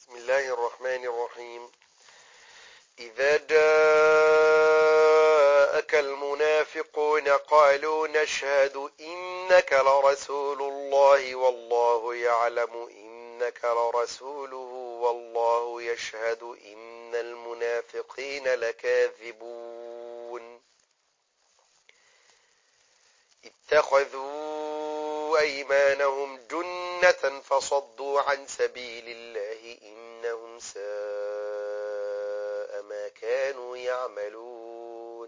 بسم الله الرحمن الرحيم. إذا جاءك المنافقون قالوا نشهد إنك لرسول الله والله يعلم إنك لرسوله والله يشهد إن المنافقين لكاذبون اتخذوا أيمانهم جنة فصدوا عن سبيل الله إنهم ساء ما كانوا يعملون.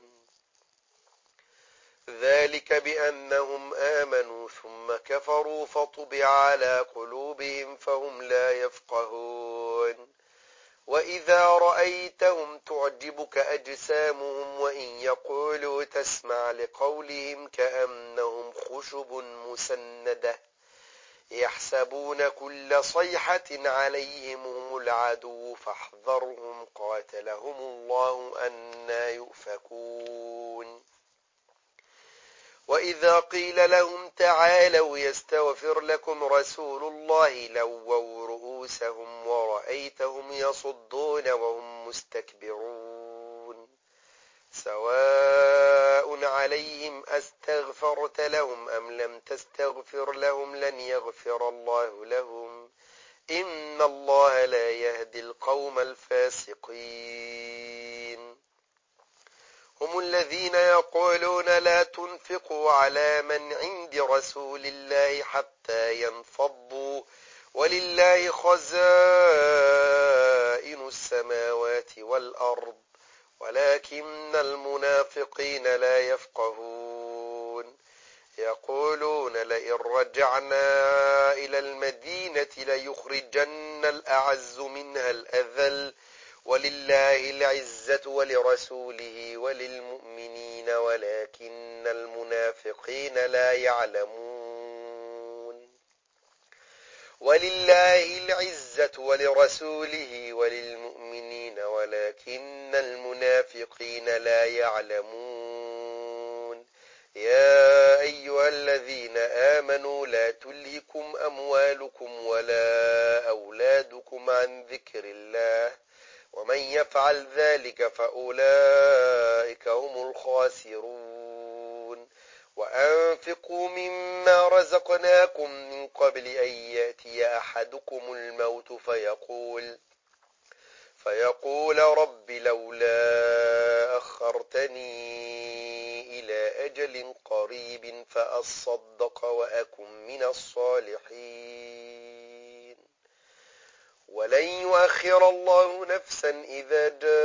ذلك بأنهم آمنوا ثم كفروا فطبع على قلوبهم فهم لا يفقهون. وإذا رأيتهم تعجبك أجسامهم وإن يقولوا تسمع لقولهم كأنهم خشب مسندة يحسبون كل صيحة عليهم هم العدو فاحذرهم قاتلهم الله أنى يؤفكون. وإذا قيل لهم تعالوا يستغفر لكم رسول الله لووا رؤوسهم ورأيتهم يصدون وهم مستكبرون. سواء عليهم أستغفرت لهم أم لم تستغفر لهم لن يغفر الله لهم إن الله لا يهدي القوم الفاسقين. هم الذين يقولون لا تنفقوا على من عند رسول الله حتى ينفضوا ولله خزائن السماوات والأرض ولكن المنافقين لا يفقهون. يقولون لئن رجعنا إلى المدينة ليخرجن الأعز منها الأذل ولله العزة ولرسوله وللمؤمنين ولكن المنافقين لا يعلمون. ولله العزة ولرسوله وللمؤمنين ولكن المنافقين لا يعلمون. يا أيها الذين آمنوا لا تلهكم أموالكم ولا أولادكم عن ذكر الله ومن يفعل ذلك فأولئك هم الخاسرون. وأنفقوا مما رزقناكم من قبل أن يأتي أحدكم الموت فيقول رب لولا أخرتني إلى أجل قريب فأصدق وأكن من الصالحين ولن يؤخر الله نفسا إذا جاء